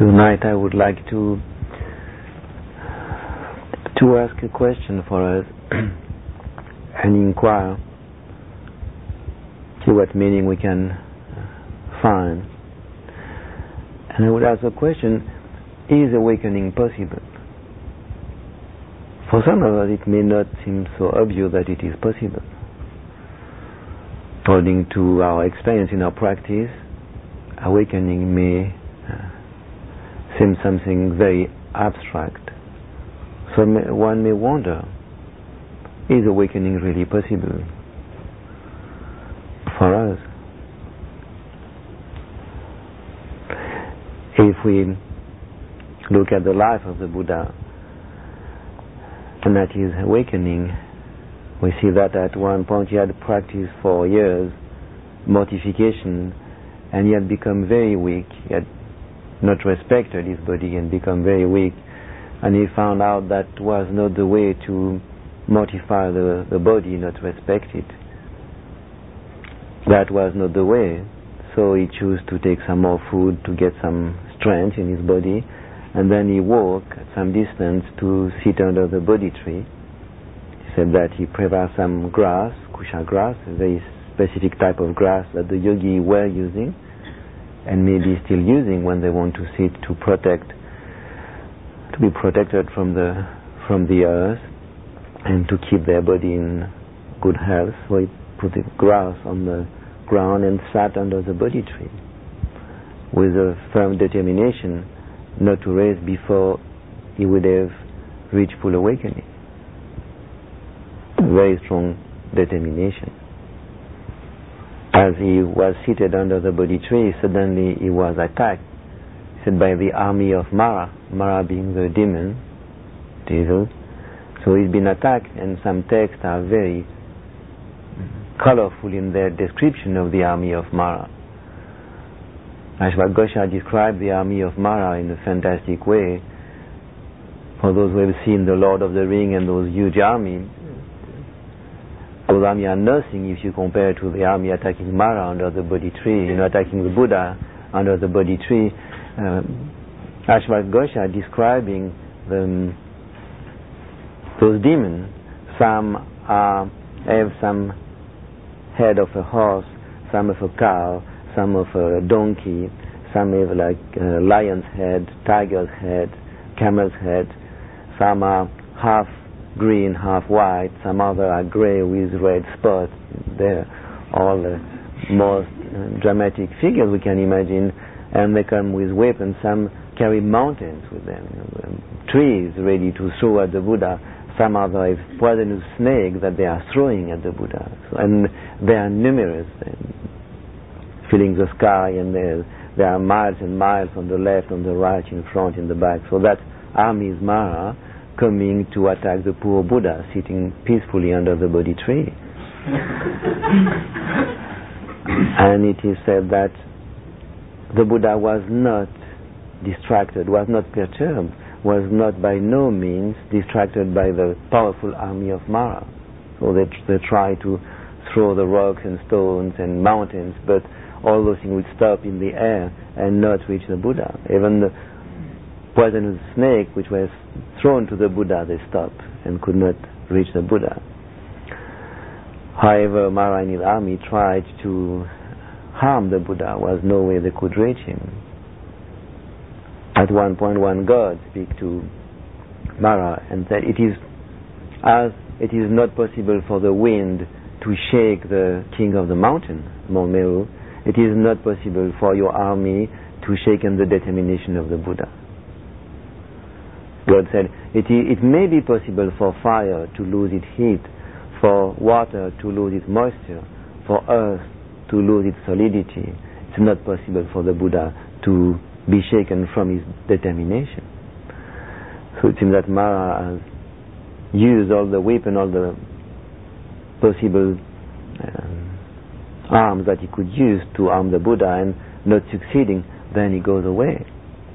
Tonight I would like to ask a question for us and inquire, see what meaning we can find. And I would ask the question, is awakening possible? For some of us it may not seem so obvious that it is possible. According to our experience in our practice, awakening may seem something very abstract. So one may wonder, is awakening really possible for us? If we look at the life of the Buddha, and that is awakening, we see that at one point he had practiced for years mortification, and he had become very weak. He had not respected his body and become very weak, and he found out that was not the way to mortify the body, not respect it. That was not the way. So he chose to take some more food to get some strength in his body, and then he walked at some distance to sit under the Bodhi tree. He said that he prepared some grass, kusha grass, a very specific type of grass that the yogi were using and maybe still using when they want to sit to be protected from the earth and to keep their body in good health. So he put the grass on the ground and sat under the Bodhi tree with a firm determination not to raise before he would have reached full awakening. Very strong determination. As he was seated under the Bodhi tree, suddenly he was attacked, said, by the army of Mara, Mara being the demon, devil. So he's been attacked, and some texts are very colorful in their description of the army of Mara. Ashwagandha Ghosha described the army of Mara in a fantastic way. For those who have seen The Lord of the Ring and those huge armies, those armies are nothing if you compare to the army attacking Mara under the Bodhi tree, attacking the Buddha under the Bodhi tree. Ashwagandha Ghosha describing those demons. Some have some head of a horse, some of a cow, some of a donkey, some have like a lion's head, tiger's head, camel's head. Some are half green, half white, some other are grey with red spots. They're all the most dramatic figures we can imagine, and they come with weapons. Some carry mountains with them, trees ready to throw at the Buddha. Some other have poisonous snakes that they are throwing at the Buddha. And they are numerous, filling the sky, and there are miles and miles on the left, on the right, in front, in the back. So that army is Mara coming to attack the poor Buddha sitting peacefully under the Bodhi tree. And it is said that the Buddha was not distracted, was not perturbed, was not by no means distracted by the powerful army of Mara. So they try to throw the rocks and stones and mountains, but all those things would stop in the air and not reach the Buddha. Even the poisonous snake which was thrown to the Buddha, they stopped and could not reach the Buddha. However, Mara and his army tried to harm the Buddha. There was no way they could reach him. At one point, one god spoke to Mara and said, it is not possible for the wind to shake the king of the mountain, Mount Meru. It is not possible for your army to shake the determination of the Buddha. God said, it may be possible for fire to lose its heat, for water to lose its moisture, for earth to lose its solidity. It's not possible for the Buddha to be shaken from his determination. So it seems that Mara has used all the weapons, all the possible arms that he could use to harm the Buddha, and not succeeding, then he goes away.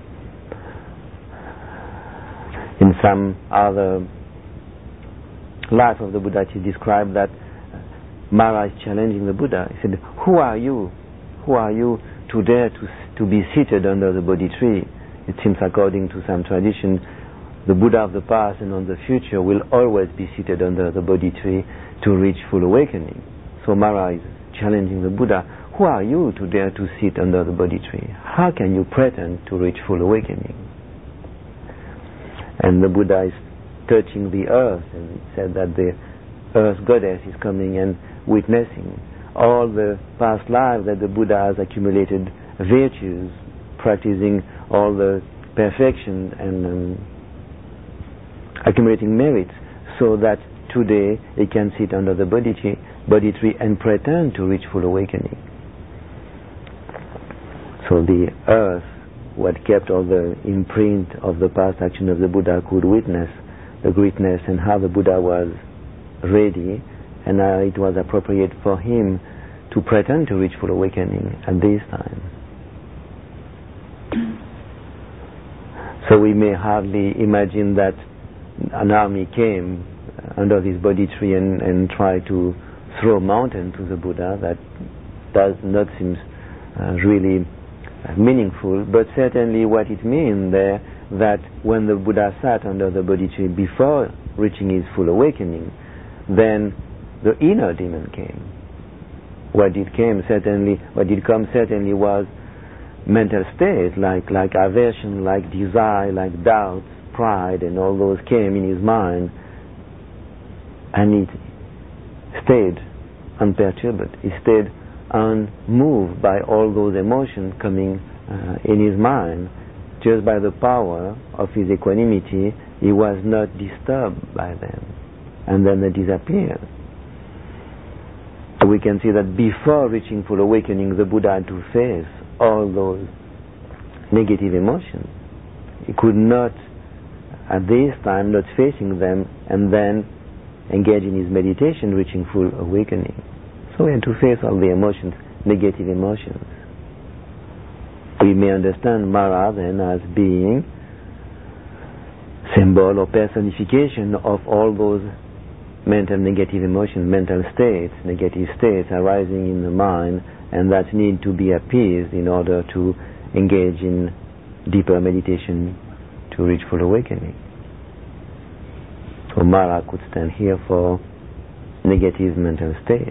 In some other life of the Buddha, it is described that Mara is challenging the Buddha. He said, who are you? Who are you to dare to be seated under the Bodhi tree? it seems according to some tradition, the Buddha of the past and on the future will always be seated under the Bodhi tree to reach full awakening. So Mara is challenging the Buddha, who are you to dare to sit under the Bodhi tree? How can you pretend to reach full awakening? And the Buddha is touching the earth and said that the earth goddess is coming and witnessing all the past lives that the Buddha has accumulated virtues, practicing all the perfection and accumulating merits, so that today he can sit under the Bodhi tree and pretend to reach full awakening. So the earth, what kept all the imprint of the past action of the Buddha, could witness the greatness and how the Buddha was ready, and it was appropriate for him to pretend to reach full awakening at this time. So we may hardly imagine that an army came under this Bodhi tree and tried to throw a mountain to the Buddha. That does not seem really meaningful, but certainly what it means there, that when the Buddha sat under the Bodhi tree before reaching his full awakening, then the inner demon came. What did come certainly was mental state, like aversion, like desire, like doubts, pride, and all those came in his mind, and it stayed unperturbed. He stayed unmoved by all those emotions coming in his mind. Just by the power of his equanimity, he was not disturbed by them, and then they disappeared. We can see that before reaching full awakening, the Buddha had to face all those negative emotions. He could not, at this time, not facing them and then engage in his meditation, reaching full awakening. So we had to face all the emotions, negative emotions. We may understand Mara then as being symbol or personification of all those mental negative emotions, mental states, negative states arising in the mind, and that need to be appeased in order to engage in deeper meditation to reach full awakening. So Mara could stand here for negative mental states.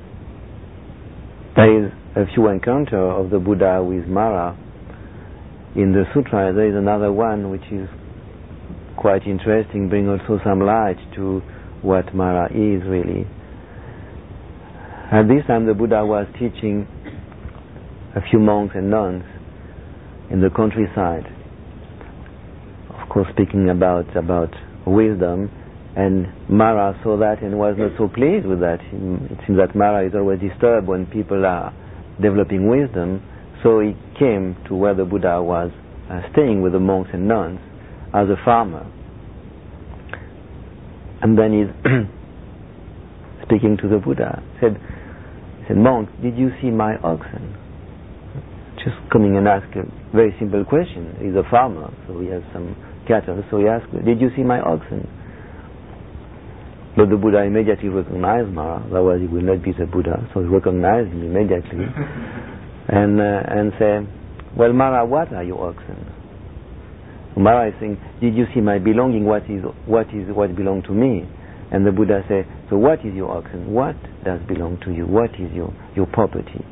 There is a few encounters of the Buddha with Mara in the sutra. There is another one which is quite interesting, bring also some light to what Mara is really. At this time the Buddha was teaching a few monks and nuns in the countryside, of course speaking about wisdom, and Mara saw that and was not so pleased with that. It seems that Mara is always disturbed when people are developing wisdom, so he came to where the Buddha was staying with the monks and nuns as a farmer. And then he's speaking to the Buddha, he said, "Monk, did you see my oxen?" Just coming and ask a very simple question. He's a farmer, so he has some cattle, so he asked, "Did you see my oxen?" But the Buddha immediately recognized Mara, otherwise he will not be the Buddha, so he recognized him immediately and said, "Well, Mara, what are your oxen?" Mara is saying, "Did you see my belonging? What belongs to me?" And the Buddha said, "So what is your oxen? What does belong to you? What is your property?"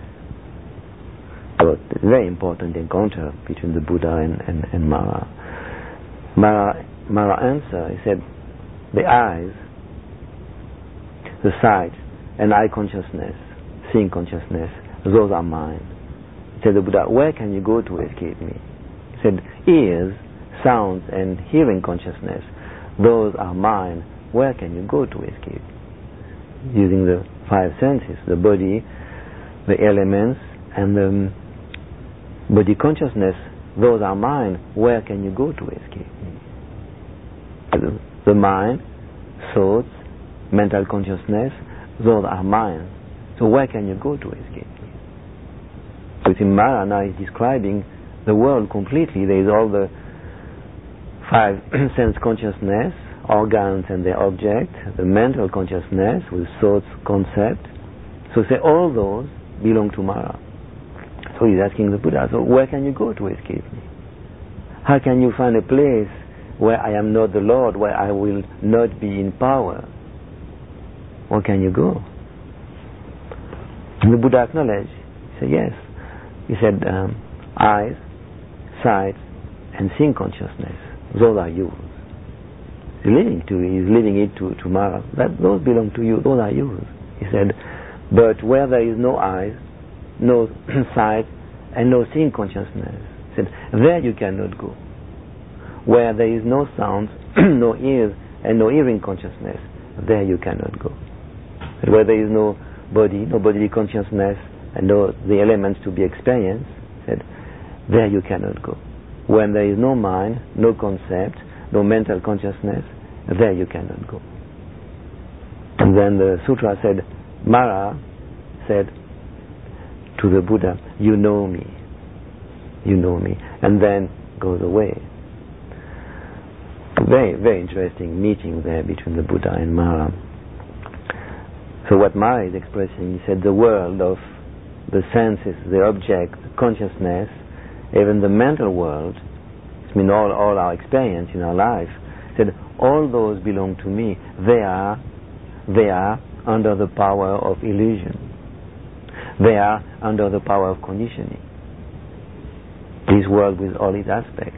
So it's a very important encounter between the Buddha and Mara. Mara answered, he said, "The eyes, the sight, and eye consciousness, seeing consciousness, those are mine." He said, "The Buddha, where can you go to escape me?" He said, "Ears, sounds, and hearing consciousness, those are mine. Where can you go to escape?" Using the five senses, the body, the elements, and the body consciousness, those are mine. Where can you go to escape me? The mind, thoughts, mental consciousness, those are mine. So where can you go to escape me? So Mara now is describing the world completely. There is all the five sense consciousness, organs and their object, the mental consciousness with thoughts, concept. So say all those belong to Mara. So he's asking the Buddha, so where can you go to escape me? How can you find a place where I am not the Lord, where I will not be in power? Where can you go? And the Buddha acknowledged. He said, yes. He said, eyes, sight, and seeing consciousness. Those are yours. He's leaving it to Mara. Those belong to you. Those are yours. He said, but where there is no eyes, no sight, and no seeing consciousness, he said, there you cannot go. Where there is no sound, no ears, and no hearing consciousness, there you cannot go. And where there is no body, no bodily consciousness, and no the elements to be experienced, he said, there you cannot go. When there is no mind, no concept, no mental consciousness, there you cannot go. And then the sutra said, Mara said to the Buddha, you know me, and then goes away. Very, very interesting meeting there between the Buddha and Mara. So what Mara is expressing, he said, the world of the senses, the object, the consciousness, even the mental world, I mean all our experience in our life, said all those belong to me. They are under the power of illusion. They are under the power of conditioning. This world with all its aspects.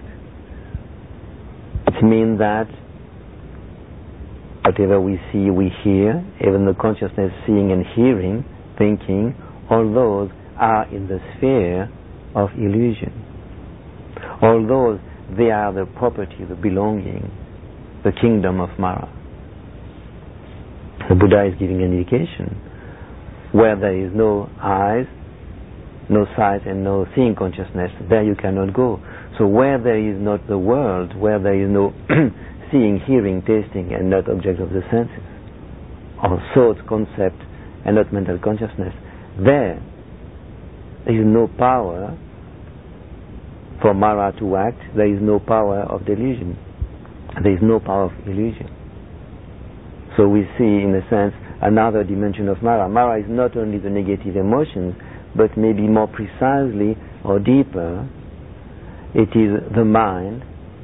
It means that whatever we see, we hear, even the consciousness seeing and hearing, thinking, all those are in the sphere of illusion. All those, they are the property, the belonging, the kingdom of Mara. The Buddha is giving an indication. Where there is no eyes, no sight, and no seeing consciousness, there you cannot go. So where there is not the world, where there is no seeing, hearing, tasting, and not object of the senses, or thought, concept, and not mental consciousness, there is no power for Mara to act. There is no power of delusion. There is no power of illusion. So we see, in a sense, another dimension of Mara. Mara is not only the negative emotions, but maybe more precisely or deeper, it is the mind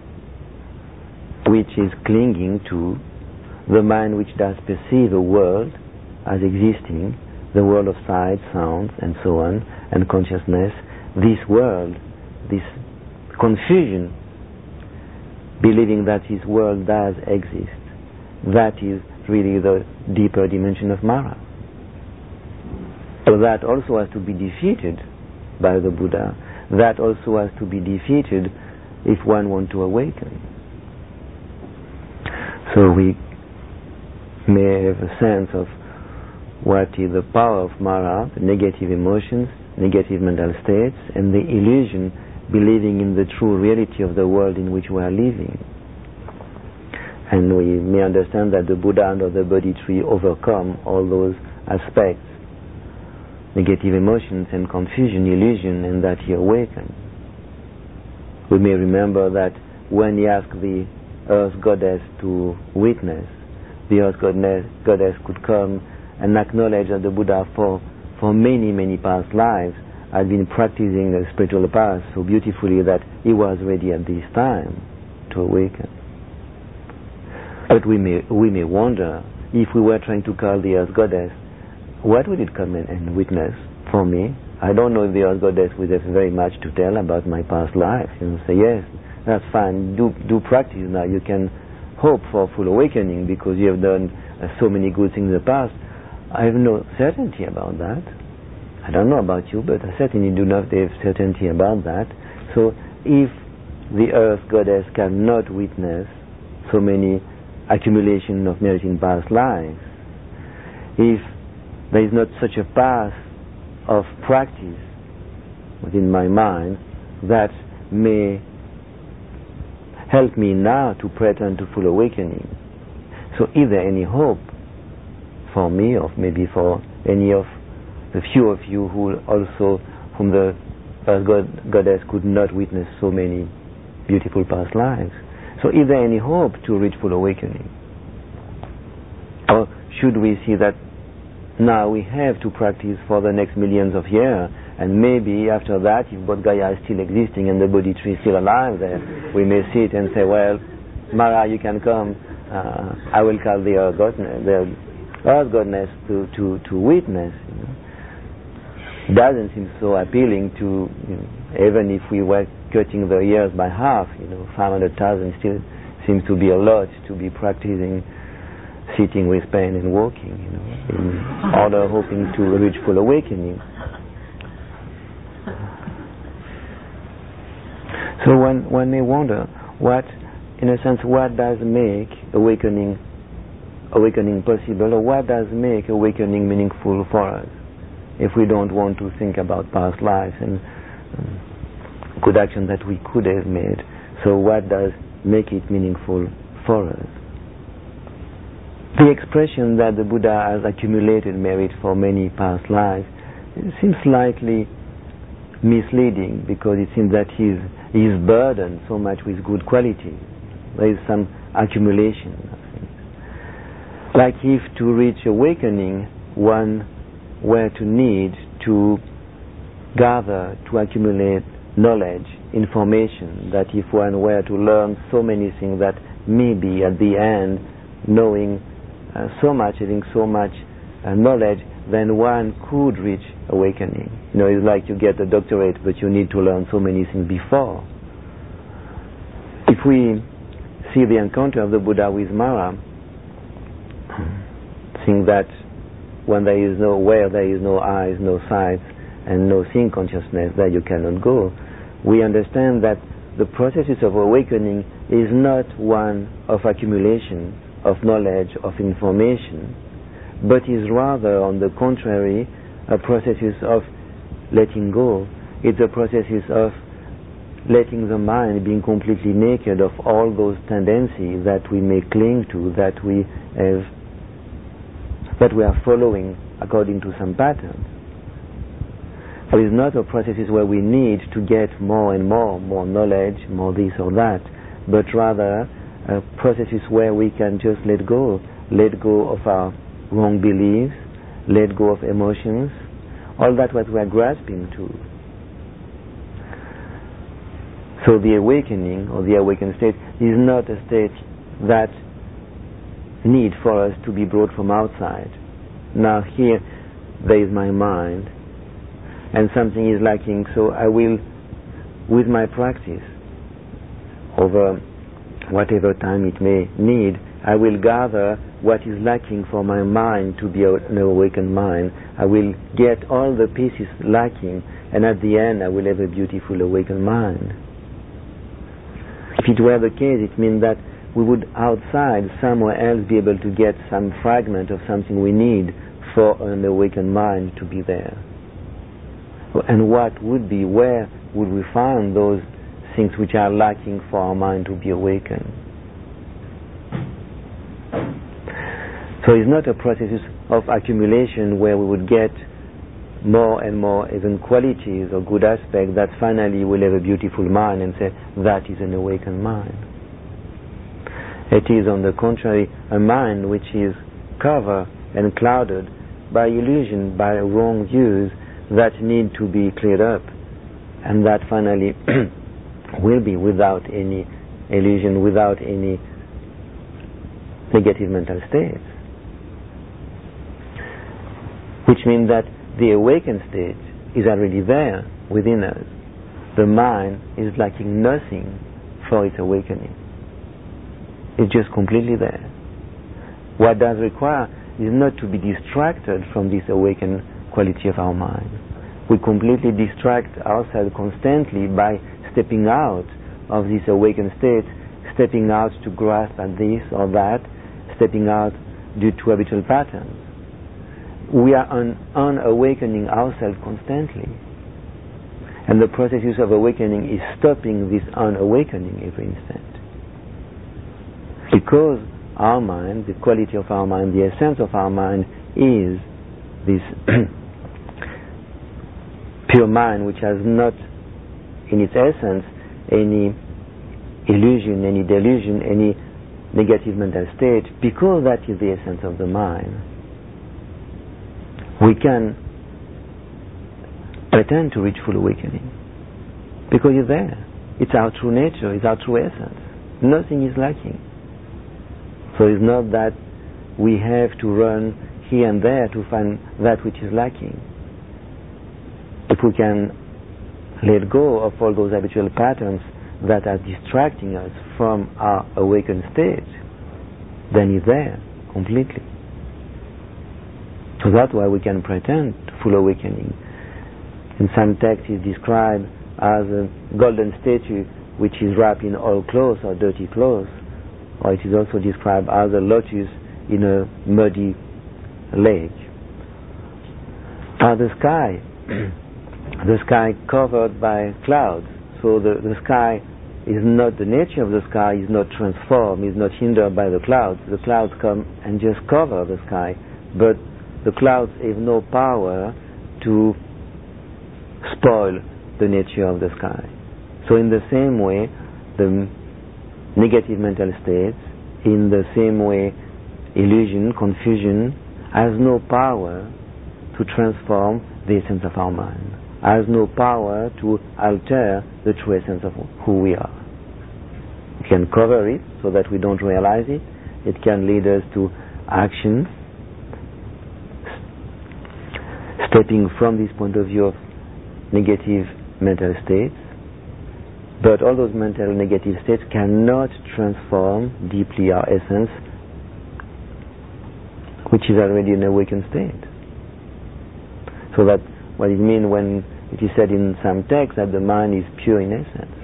which is clinging to, the mind which does perceive a world as existing, the world of sight, sounds, and so on, and consciousness. This world, this confusion, believing that this world does exist, that is really the deeper dimension of Mara. So that also has to be defeated by the Buddha. That also has to be defeated if one wants to awaken. So we may have a sense of what is the power of Mara, the negative emotions, negative mental states, and the illusion, believing in the true reality of the world in which we are living. And we may understand that the Buddha under the Bodhi tree overcome all those aspects, negative emotions and confusion, illusion, and that he awakened. We may remember that when he asked the Earth Goddess to witness, the Earth Goddess could come and acknowledge that the Buddha for many, many past lives had been practicing the spiritual path so beautifully that he was ready at this time to awaken. But we may wonder, if we were trying to call the Earth Goddess, what would it come and witness for me? I don't know if the Earth Goddess would have very much to tell about my past life. Say, yes, that's fine, do practice now. You can hope for full awakening because you have done so many good things in the past. I have no certainty about that. I don't know about you, but I certainly do not have certainty about that. So if the Earth Goddess cannot witness so many accumulation of merit in past lives, if there is not such a path of practice within my mind that may help me now to pretend to full awakening, so is there any hope for me, or maybe for any of the few of you whom the Earth Goddess could not witness so many beautiful past lives? So is there any hope to reach full awakening? Or should we see that now we have to practice for the next millions of years And maybe after that, if Bodh Gaya is still existing and the Bodhi tree is still alive there, we may sit and say, well, Mara, you can come. I will call the earth goddess to witness. It doesn't seem so appealing to, even if we were cutting the years by half, 500,000 still seems to be a lot to be practicing sitting with pain and walking, in order hoping to reach full awakening. So one may wonder what does make awakening possible, or what does make awakening meaningful for us, if we don't want to think about past lives and good actions that we could have made. So what does make it meaningful for us? The expression that the Buddha has accumulated merit for many past lives seems slightly misleading, because it seems that he is burdened so much with good qualities. There is some accumulation of things. Like if to reach awakening one were to need to gather, to accumulate knowledge, information, that if one were to learn so many things that maybe at the end, knowing so much, having so much knowledge, then one could reach awakening. It's like you get a doctorate, but you need to learn so many things before. If we see the encounter of the Buddha with Mara, seeing that when there is no eyes, no sight, and no seeing consciousness, there you cannot go, we understand that the processes of awakening is not one of accumulation of knowledge, of information, but is rather, on the contrary, a processes of letting go. It's a processes of letting the mind being completely naked of all those tendencies that we may cling to, that we are following according to some patterns. It is not a processes where we need to get more and more knowledge, more this or that, but rather processes where we can just let go of our wrong beliefs, let go of emotions, all that what we are grasping to. So the awakening, or the awakened state, is not a state that need for us to be brought from outside. Now here there is my mind, and something is lacking, so I will, with my practice, over whatever time it may need, I will gather what is lacking for my mind to be an awakened mind. I will get all the pieces lacking, and at the end I will have a beautiful awakened mind. If it were the case, it means that we would outside, somewhere else, be able to get some fragment of something we need for an awakened mind to be there. And where would we find those things which are lacking for our mind to be awakened? So it's not a process of accumulation where we would get more and more even qualities or good aspects that finally will have a beautiful mind and say, that is an awakened mind. It is, on the contrary, a mind which is covered and clouded by illusion, by wrong views that need to be cleared up, and that finally will be without any illusion, without any negative mental states. Which means that the awakened state is already there within us. The mind is lacking nothing for its awakening. It's just completely there. What does require is not to be distracted from this awakened quality of our mind. We completely distract ourselves constantly by stepping out of this awakened state, stepping out to grasp at this or that, stepping out due to habitual patterns. We are unawakening ourselves constantly. And the processes of awakening is stopping this unawakening every instant. Because our mind, the quality of our mind, the essence of our mind is this pure mind which has not in its essence any illusion, any delusion, any negative mental state, because that is the essence of the mind. We can pretend to reach full awakening. Because it's there. It's our true nature, it's our true essence. Nothing is lacking. So it's not that we have to run here and there to find that which is lacking. If we can let go of all those habitual patterns that are distracting us from our awakened state, then it's there completely. So that's why we can pretend to full awakening. In some texts it's described as a golden statue which is wrapped in old clothes or dirty clothes, or it is also described as a lotus in a muddy lake. The sky covered by clouds. So the sky is not, the nature of the sky is not transformed, is not hindered by the clouds. The clouds come and just cover the sky, but the clouds have no power to spoil the nature of the sky. So in the same way, the negative mental states, in the same way, illusion, confusion, has no power to transform the essence of our mind, has no power to alter the true essence of who we are. It can cover it so that we don't realize it. It can lead us to action, stepping from this point of view of negative mental states. But all those mental negative states cannot transform deeply our essence, which is already an awakened state. So that what it means when it is said in some texts that the mind is pure in essence.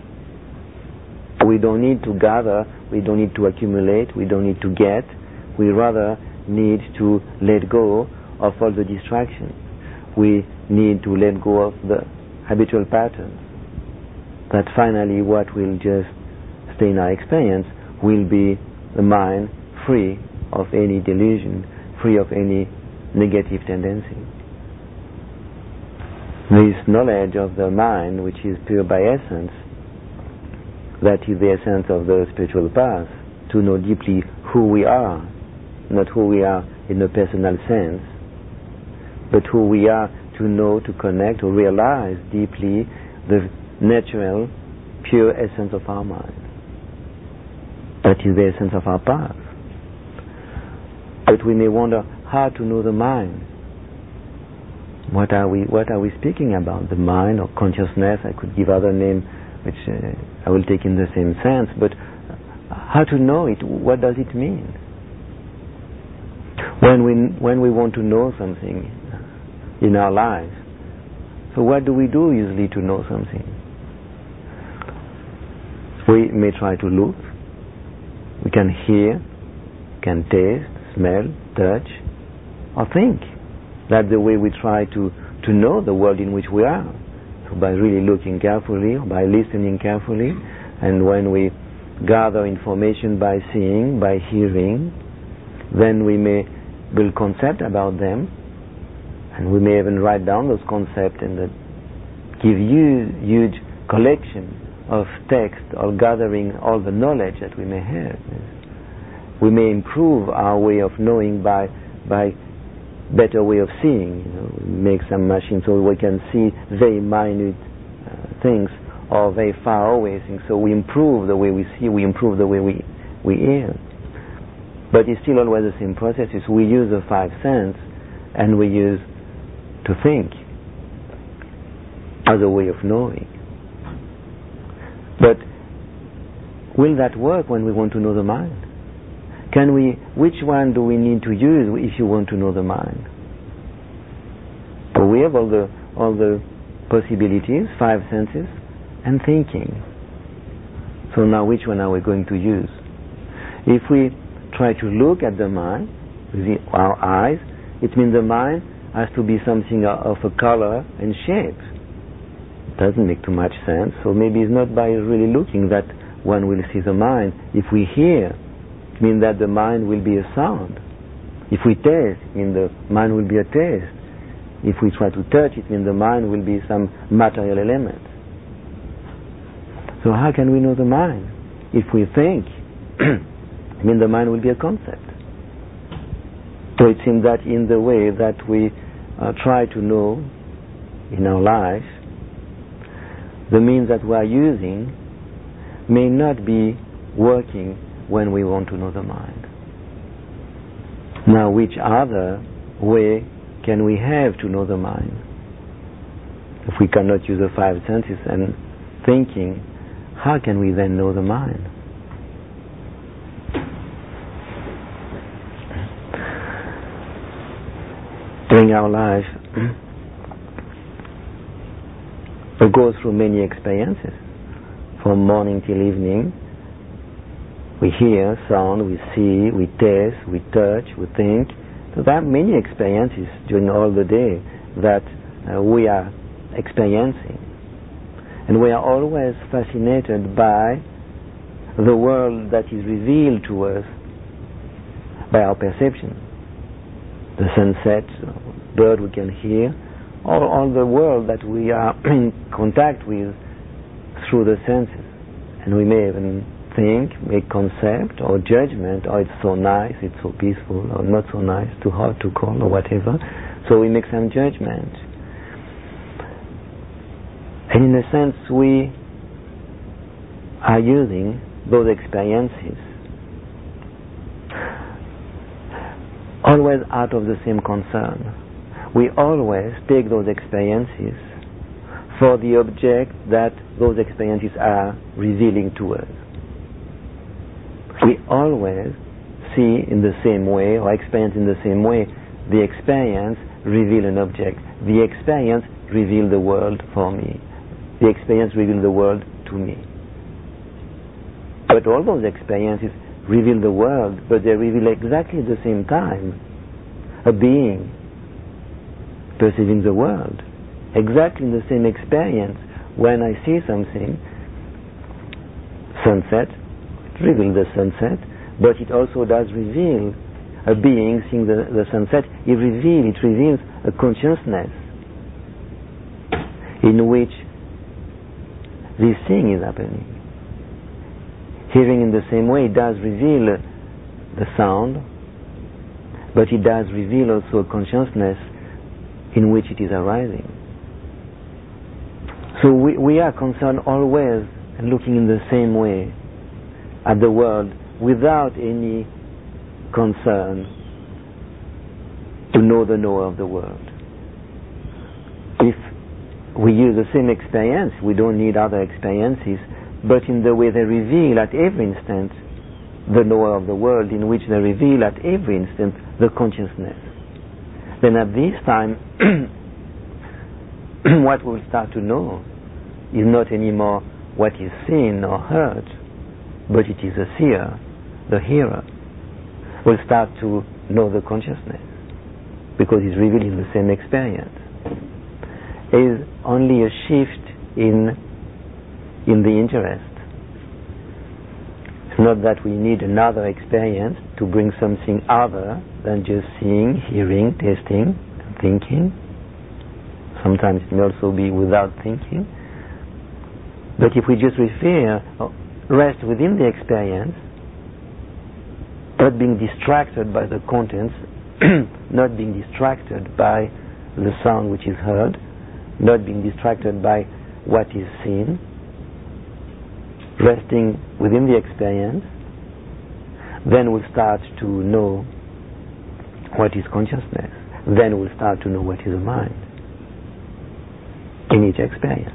We don't need to gather, we don't need to accumulate, we don't need to get, we rather need to let go of all the distractions. We need to let go of the habitual patterns. That finally what will just stay in our experience will be the mind free of any delusion, free of any negative tendency. This knowledge of the mind, which is pure by essence, that is the essence of the spiritual path, to know deeply who we are, not who we are in a personal sense, but who we are to know, to connect, to realize deeply the natural, pure essence of our mind. That is the essence of our path. But we may wonder how to know the mind. What are we speaking about? The mind or consciousness? I could give other name, which I will take in the same sense. But how to know it? What does it mean? When we want to know something in our lives, so what do we do usually to know something? We may try to look. We can hear, can taste, smell, touch, or think. That's the way we try to know the world in which we are. So by really looking carefully, by listening carefully, and when we gather information by seeing, by hearing, then we may build concepts about them, and we may even write down those concepts and give huge collection of text or gathering all the knowledge that we may have. We may improve our way of knowing by better way of seeing. Make some machines so we can see very minute things or very far away things. So we improve the way we see, we improve the way we hear. But it's still always the same processes. We use the five senses and we use to think as a way of knowing. But will that work when we want to know the mind? Which one do we need to use if you want to know the mind? So we have all the possibilities, five senses, and thinking. So now which one are we going to use? If we try to look at the mind with our eyes, it means the mind has to be something of a color and shape. Doesn't make too much sense. So maybe it's not by really looking that one will see the mind. If we hear, it means that the mind will be a sound. If we taste, it means the mind will be a taste. If we try to touch, it means the mind will be some material element. So how can we know the mind? If we think, it means the mind will be a concept. So it seems that in the way that we try to know in our life, the means that we are using may not be working when we want to know the mind. Now, which other way can we have to know the mind? If we cannot use the five senses and thinking, how can we then know the mind? During our life, we go through many experiences. From morning till evening, we hear sound, we see, we taste, we touch, we think. So there are many experiences during all the day that we are experiencing. And we are always fascinated by the world that is revealed to us by our perception. The sunset, bird we can hear, all the world that we are in contact with through the senses. And we may even think, make concept or judgment, or it's so nice, it's so peaceful, or not so nice, too hot, too cold, or whatever. So we make some judgment. And in a sense, we are using those experiences always out of the same concern. We always take those experiences for the object that those experiences are revealing to us. We always see in the same way or experience in the same way. The experience reveals an object. The experience reveals the world for me. The experience reveals the world to me. But all those experiences reveal the world, but they reveal exactly at the same time a being perceiving the world. Exactly in the same experience. When I see something, sunset, it reveals the sunset, but it also does reveal a being seeing the sunset. It reveals a consciousness in which this thing is happening. Hearing in the same way, it does reveal the sound, but it does reveal also a consciousness in which it is arising. So we are concerned always and looking in the same way at the world without any concern to know the knower of the world. If we use the same experience, we don't need other experiences, but in the way they reveal at every instant the knower of the world, in which they reveal at every instant the consciousness. Then at this time, what we'll start to know is not anymore what is seen or heard, but it is the seer, the hearer. We'll start to know the consciousness because it's revealing the same experience. It is only a shift in the interest. It's not that we need another experience to bring something other than just seeing, hearing, tasting, and thinking. Sometimes it may also be without thinking. But if we just rest within the experience, not being distracted by the contents, not being distracted by the sound which is heard, not being distracted by what is seen, resting within the experience, then we'll start to know what is consciousness. Then we'll start to know what is a mind in each experience.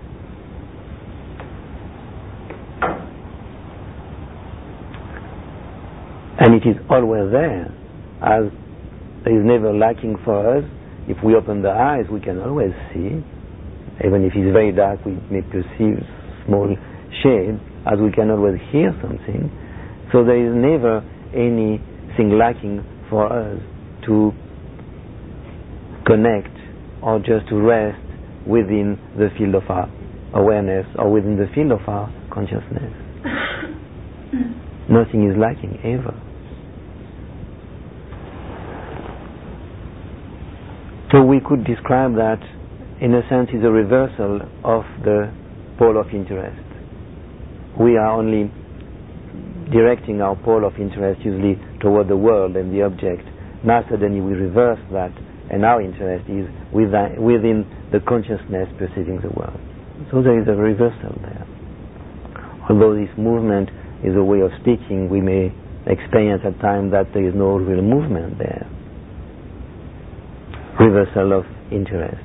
And it is always there, as there is never lacking for us. If we open the eyes, we can always see. Even if it's very dark, we may perceive small shades, as we can always hear something. So there is never anything lacking for us to connect or just to rest within the field of our awareness or within the field of our consciousness. Nothing is lacking ever. So we could describe that, in a sense, is a reversal of the pole of interest. We are only directing our pole of interest usually toward the world and the object. Now suddenly we reverse that and our interest is within the consciousness perceiving the world. So there is a reversal there. Although this movement is a way of speaking, we may experience at times that there is no real movement there. Reversal of interest.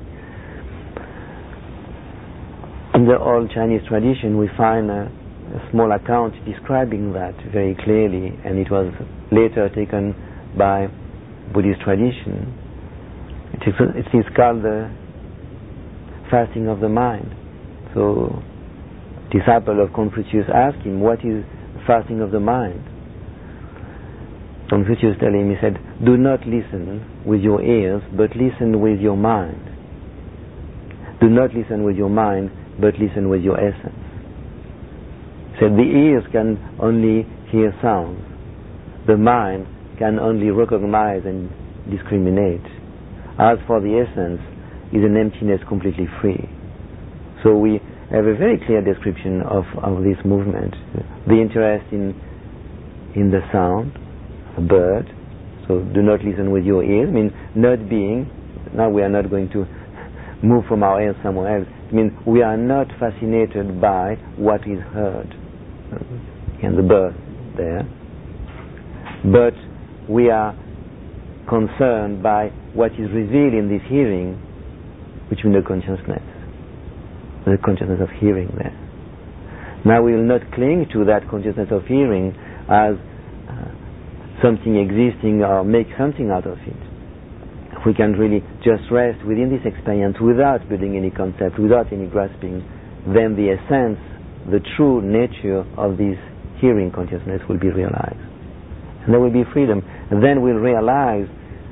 In the old Chinese tradition, we find a small account describing that very clearly, and it was later taken by Buddhist tradition. It is called the fasting of the mind. So, disciple of Confucius asked him, what is fasting of the mind? Confucius told him, he said, do not listen with your ears, but listen with your mind. Do not listen with your mind, but listen with your essence. He said, the ears can only hear sounds. The mind can only recognize and discriminate. As for the essence, is an emptiness completely free. So we have a very clear description of this movement. The interest in the sound, a bird. So do not listen with your ears. I mean, not being, now we are not going to move from our ears somewhere else. I mean, we are not fascinated by what is heard. And the bird there. But we are concerned by what is revealed in this hearing, which means the consciousness of hearing there. Now we will not cling to that consciousness of hearing as something existing or make something out of it. If we can really just rest within this experience without building any concept, without any grasping, then the essence, the true nature of this hearing consciousness will be realized. And there will be freedom. And then we'll realize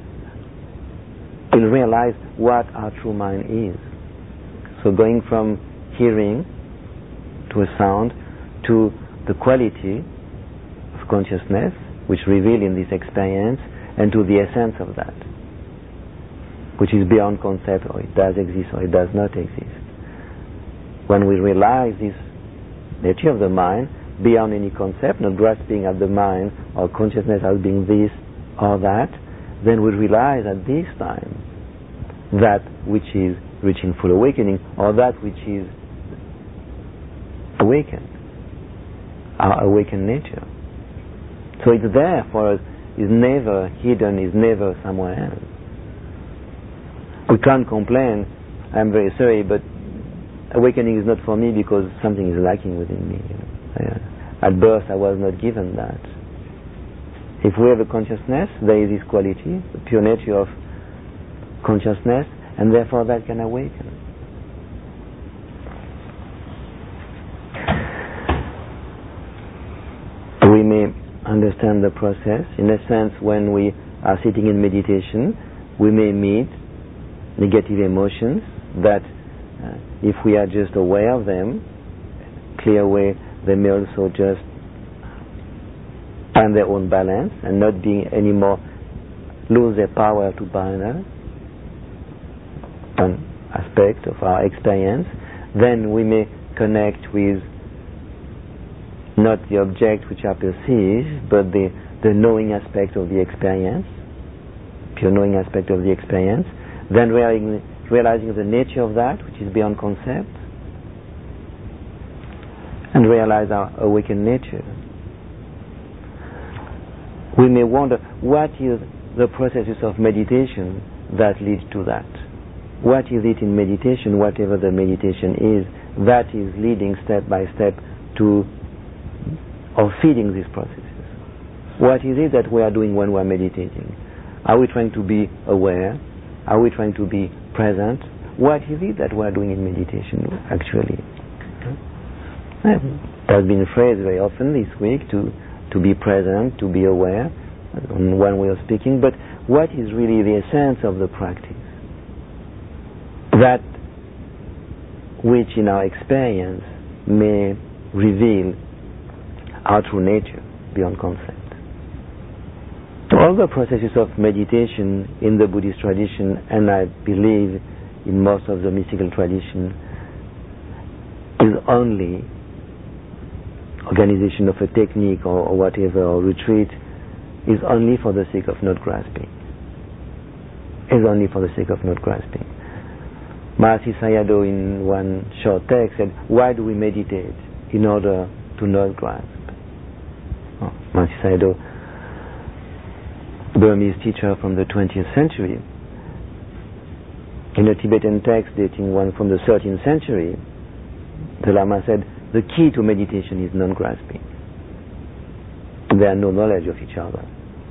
what our true mind is. So going from hearing to a sound to the quality of consciousness which revealed in this experience, and to the essence of that, which is beyond concept, or it does exist or it does not exist. When we realize this nature of the mind beyond any concept, not grasping at the mind or consciousness as being this or that, then we realize at this time that which is reaching full awakening, or that which is awakened, our awakened nature. So it's there for us, is never hidden, is never somewhere else. We can't complain, I'm very sorry, but awakening is not for me because something is lacking within me. At birth I was not given that. If we have a consciousness, there is this quality, the pure nature of consciousness, and therefore that can awaken. We may understand the process. In a sense, when we are sitting in meditation, we may meet negative emotions that if we are just aware of them, clear away, they may also just find their own balance and not being anymore, lose their power to bind us. An aspect of our experience. Then we may connect with not the object which are perceived, but the knowing aspect of the experience, pure knowing aspect of the experience. Then realizing the nature of that which is beyond concept, and realize our awakened nature. We may wonder, what is the processes of meditation that lead to that? What is it in meditation, whatever the meditation is, that is leading step by step to, or feeding these processes? What is it that we are doing when we are meditating? Are we trying to be aware? Are we trying to be present? What is it that we are doing in meditation, actually? It has been phrased very often this week to be present, to be aware, in one way of speaking, but what is really the essence of the practice? That which in our experience may reveal our true nature beyond concept. All the processes of meditation in the Buddhist tradition, and I believe in most of the mystical tradition, is only organization of a technique or whatever, or retreat, is only for the sake of not grasping. is only for the sake of not grasping. Mahasi Sayadaw in one short text said, why do we meditate? In order to not grasp. Mahasi Sayadaw, Burmese teacher from the 20th century, in a Tibetan text dating one from the 13th century, the Lama said, the key to meditation is non-grasping. There are no knowledge of each other.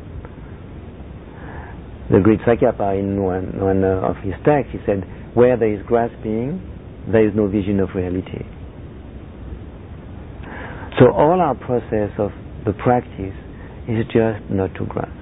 The great Sakyapa, in one of his texts, he said, where there is grasping, there is no vision of reality. So all our process of the practice is just not to grasp.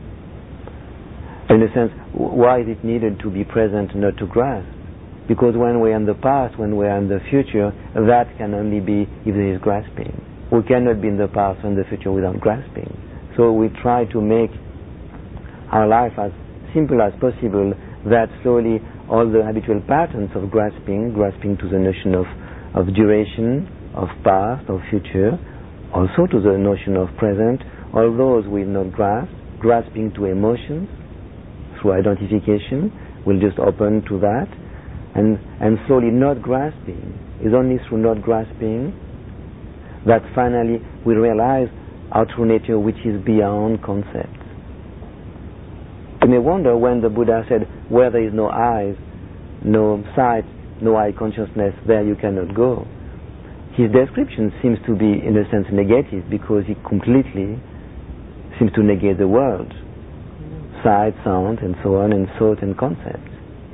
In a sense, why is it needed to be present, not to grasp? Because when we're in the past, when we're in the future, that can only be if there is grasping. We cannot be in the past or in the future without grasping. So we try to make our life as simple as possible, that slowly all the habitual patterns of grasping to the notion of duration, of past, of future, also to the notion of present, all those will not grasp, grasping to emotions through identification, will just open to that, and slowly not grasping. Is only through not grasping that finally we realize our true nature, which is beyond concepts. You may wonder when the Buddha said, where there is no eyes, no sight, no eye consciousness, there you cannot go. His description seems to be, in a sense, negative, because he completely seems to negate the world. Sight, sound, and so on, and thought and concept.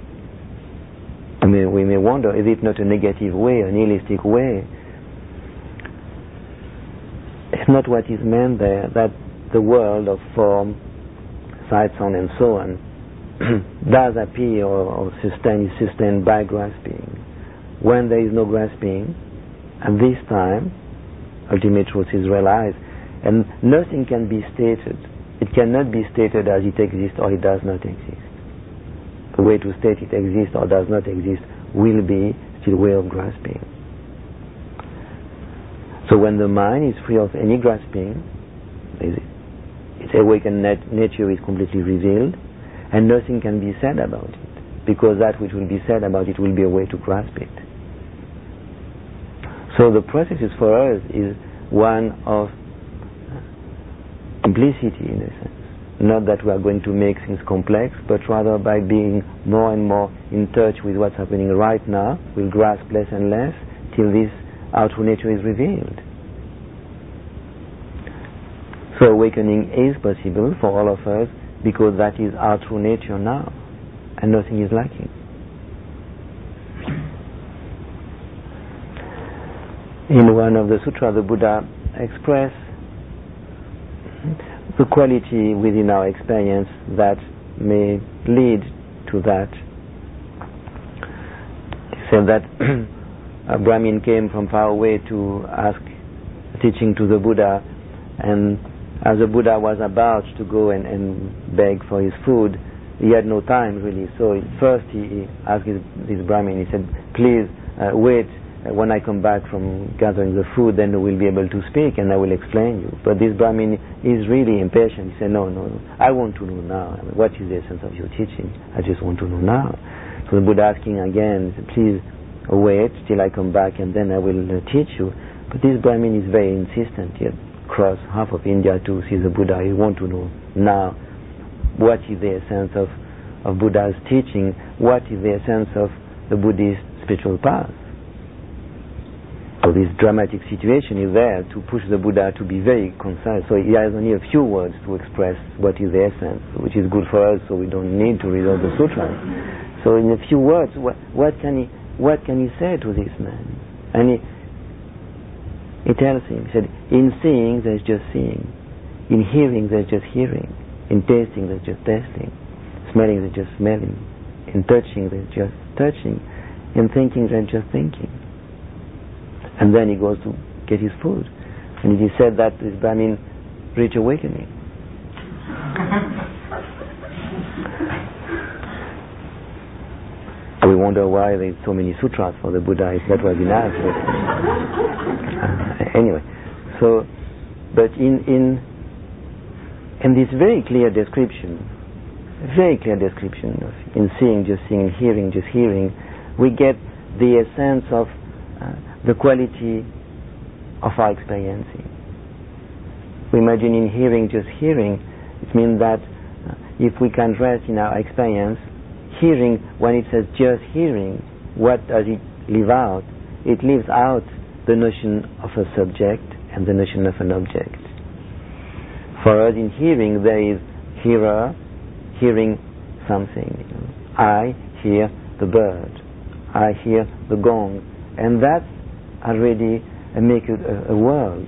I mean, we may wonder, is it not a negative way, a nihilistic way? It's not what is meant there, that the world of form, sight, sound, and so on does appear or is sustained by grasping. When there is no grasping, at this time, ultimate truth is realized, and nothing can be stated. It cannot be stated as it exists or it does not exist. The way to state it exists or does not exist will be still way of grasping. So when the mind is free of any grasping, its awakened nature is completely revealed, and nothing can be said about it, because that which will be said about it will be a way to grasp it. So the process for us is one of simplicity, in a sense. Not that we are going to make things complex, but rather by being more and more in touch with what's happening right now, we'll grasp less and less till this our true nature is revealed. So awakening is possible for all of us, because that is our true nature now, and nothing is lacking. In one of the sutras, the Buddha expressed the quality within our experience that may lead to that. He said that a Brahmin came from far away to ask teaching to the Buddha, and as the Buddha was about to go and beg for his food, he had no time really. So first he asked this Brahmin, he said, please wait, when I come back from gathering the food, then we'll be able to speak and I will explain you. But this Brahmin is really impatient. He said, no, I want to know now. I mean, what is the essence of your teaching? I just want to know now. So the Buddha asking again, please wait till I come back and then I will teach you. But this Brahmin is very insistent. He had crossed half of India to see the Buddha. He wants to know now what is the essence of Buddha's teaching, what is the essence of the Buddhist spiritual path. So this dramatic situation is there to push the Buddha to be very concise. So he has only a few words to express what is the essence, which is good for us, so we don't need to read all the sutras. So in a few words, what can he say to this man? And he tells him, he said, in seeing there's just seeing, in hearing there's just hearing, in tasting there's just tasting, smelling there's just smelling, in touching there's just touching, in thinking there's just thinking. And then he goes to get his food. And it is said that this Brahmin reached awakening. We wonder why there are so many sutras for the Buddha, if that was enough. But, anyway, so, but in this very clear description very clear description of in seeing, just seeing, in hearing, just hearing, we get the essence of the quality of our experiencing. We imagine in hearing, just hearing, it means that if we can rest in our experience, hearing, when it says just hearing, what does it leave out? It leaves out the notion of a subject and the notion of an object. For us in hearing, there is hearer hearing something. I hear the bird. I hear the gong. And that's already make a world.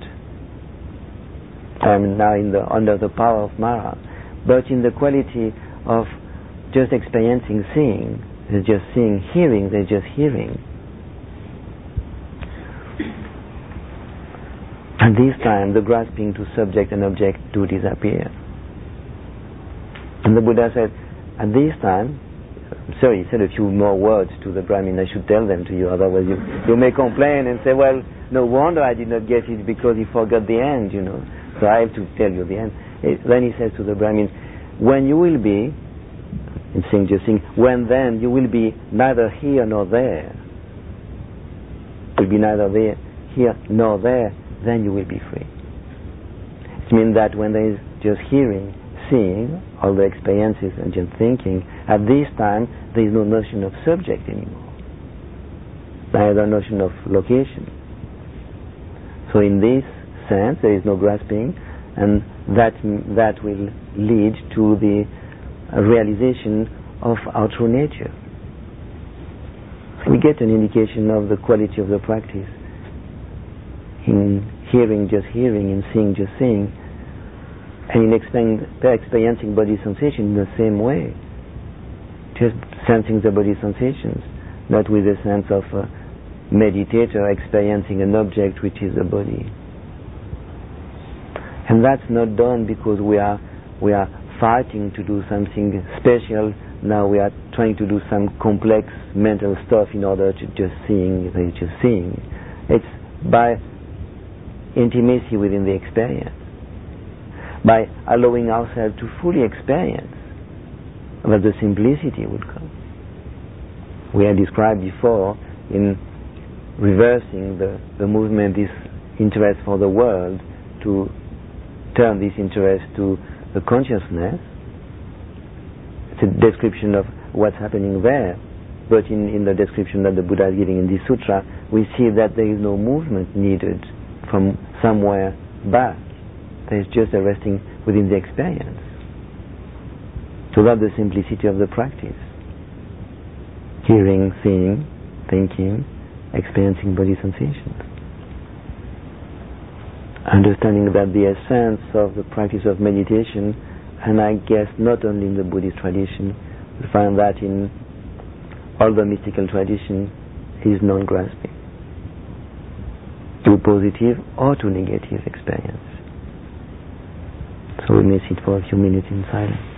I'm now under the power of Mara. But in the quality of just experiencing seeing, there's just seeing, hearing, there's just hearing. And this time the grasping to subject and object do disappear. And the Buddha said, at this time, sorry, he said a few more words to the Brahmin, I should tell them to you, otherwise you may complain and say, well, no wonder I did not get it because he forgot the end, so I have to tell you the end. Then he says to the Brahmins, when you will be, in saying just saying, when then you will be neither here nor there, you'll be neither there, here nor there, then you will be free. It means that when there is just hearing, seeing, all the experiences and just thinking, at this time there is no notion of subject anymore, neither notion of location. So in this sense there is no grasping, and that will lead to the realization of our true nature. So we get an indication of the quality of the practice in hearing, just hearing, in seeing, just seeing, and in experiencing body sensation in the same way, just sensing the body sensations, not with a sense of a meditator experiencing an object which is a body. And that's not done because we are fighting to do something special. Now we are trying to do some complex mental stuff in order to just seeing. It's by intimacy within the experience, by allowing ourselves to fully experience that the simplicity would come. We had described before in reversing the movement, this interest for the world, to turn this interest to the consciousness. It's a description of what's happening there, but in the description that the Buddha is giving in this sutra, we see that there is no movement needed from somewhere back. There is just a resting within the experience. So that's the simplicity of the practice. Hearing, seeing, thinking, experiencing body sensations. Understanding that the essence of the practice of meditation, and I guess not only in the Buddhist tradition, we find that in all the mystical tradition, is non-grasping to positive or to negative experience. So we may sit for a few minutes in silence.